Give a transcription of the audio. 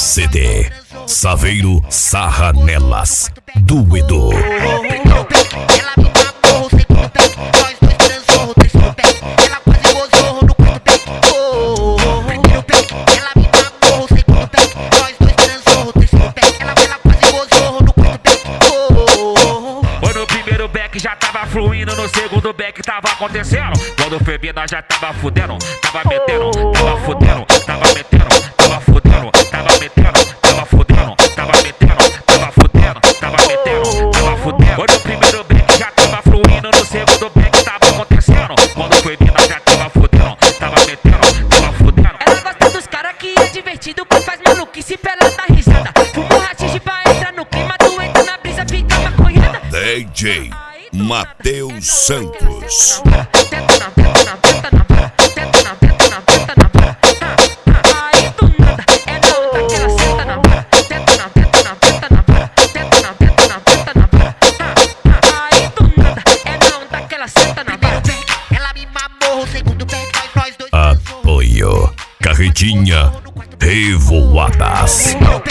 CD Saveiro Sarra Nelas do Edu. Já tava fluindo, no segundo back tava acontecendo. Quando foi bem, nós já tava fudendo. Tava metendo, tava fudendo. Tava metendo, tava fudendo. Tava metendo, tava fudendo. Tava metendo, tava fudendo. Tava metendo, tava fudendo. Quando o primeiro back já tava fluindo, no segundo back tava acontecendo. Quando foi bem, nós já tava fudendo. Tava metendo, tava fudendo. Ela gosta dos cara que é divertido, que faz maluquice pra ela dar risada. Fumo ratinho pra entrar no clima, tu entra na brisa, fica maconhada. DJ Matheus Santos. Aí do nada é na onda que ela senta na vara. Aí do nada é na onda que ela senta na vara. Ela me mamou, o segundo back, nós dois. Apoio Carretinha Revoadas.